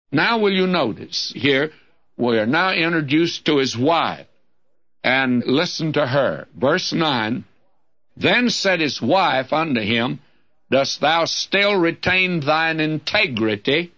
Now will you notice here, we are now introduced to his wife. And listen to her. Verse 9, Then said his wife unto him, Dost thou still retain thine integrity?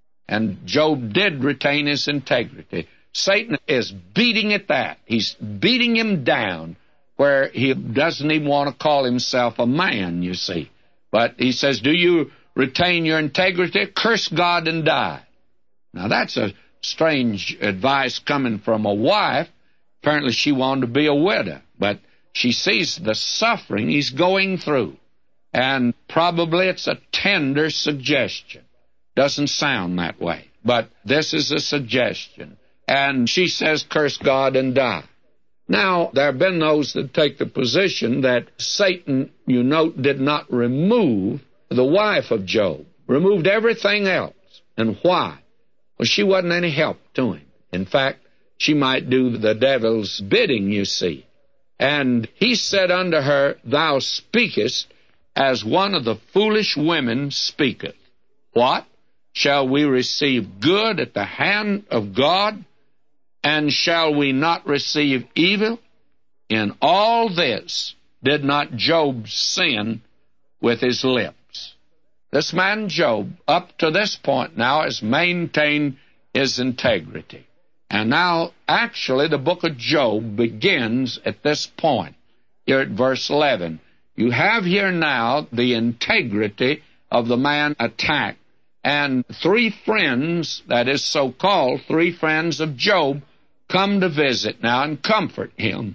And Job did retain his integrity. Satan is beating at that. He's beating him down where he doesn't even want to call himself a man, you see. But he says, do you retain your integrity? Curse God and die. Now that's a strange advice coming from a wife. Apparently she wanted to be a widow, but she sees the suffering he's going through. And probably it's a tender suggestion. Doesn't sound that way, but this is a suggestion. And she says, curse God and die. Now, there have been those that take the position that Satan, you note, did not remove the wife of Job, removed everything else. And why? Well, she wasn't any help to him. In fact, she might do the devil's bidding, you see. And he said unto her, Thou speakest as one of the foolish women speaketh. What? Shall we receive good at the hand of God? And shall we not receive evil? In all this did not Job sin with his lips. This man Job, up to this point now, has maintained his integrity. And now, actually, the book of Job begins at this point, here at verse 11. You have here now the integrity of the man attacked. And three friends, that is so-called three friends of Job, come to visit now and comfort him.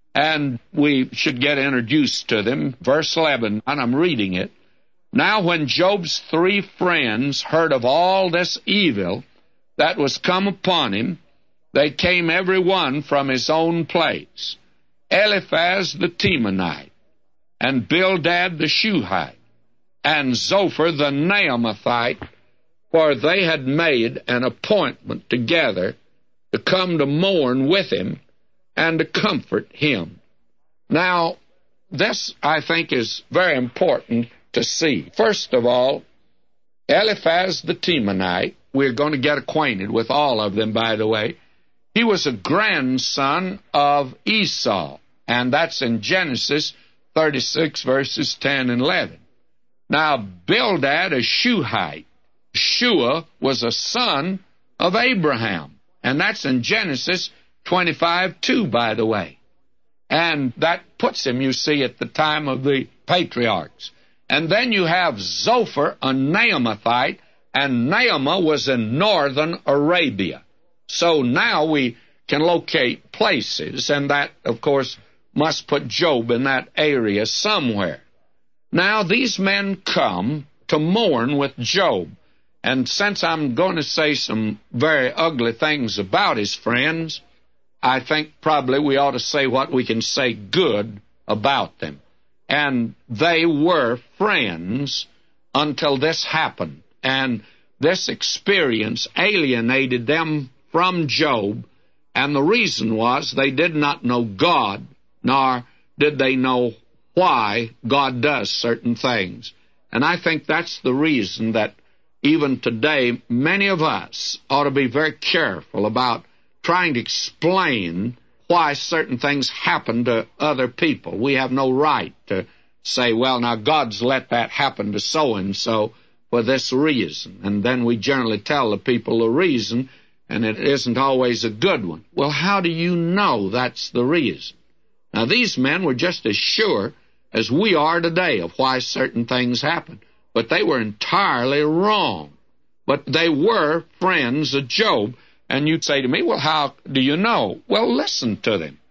And we should get introduced to them. Verse 11, and I'm reading it. Now when Job's three friends heard of all this evil that was come upon him, they came every one from his own place. Eliphaz the Temanite, and Bildad the Shuhite, and Zophar the Naamathite, for they had made an appointment together to come to mourn with him and to comfort him. Now, this, I think, is very important to see. First of all, Eliphaz the Temanite, we're going to get acquainted with all of them, by the way. He was a grandson of Esau, and that's in Genesis 36, verses 10 and 11. Now, Bildad, a Shuhite. Shua was a son of Abraham, and that's in Genesis 25:2, by the way. And that puts him, you see, at the time of the patriarchs. And then you have Zophar, a Naamathite, and Naamah was in northern Arabia. So now we can locate places, and that, of course, must put Job in that area somewhere. Now these men come to mourn with Job. And since I'm going to say some very ugly things about his friends, I think probably we ought to say what we can say good about them. And they were friends until this happened. And this experience alienated them from Job, and the reason was they did not know God, nor did they know why God does certain things. And I think that's the reason that even today many of us ought to be very careful about trying to explain why certain things happen to other people. We have no right to say, well, now God's let that happen to so-and-so for this reason. And then we generally tell the people the reason, and it isn't always a good one. Well, how do you know that's the reason? Now, these men were just as sure as we are today of why certain things happen, but they were entirely wrong. But they were friends of Job, and you'd say to me, well, how do you know? Well, listen to them.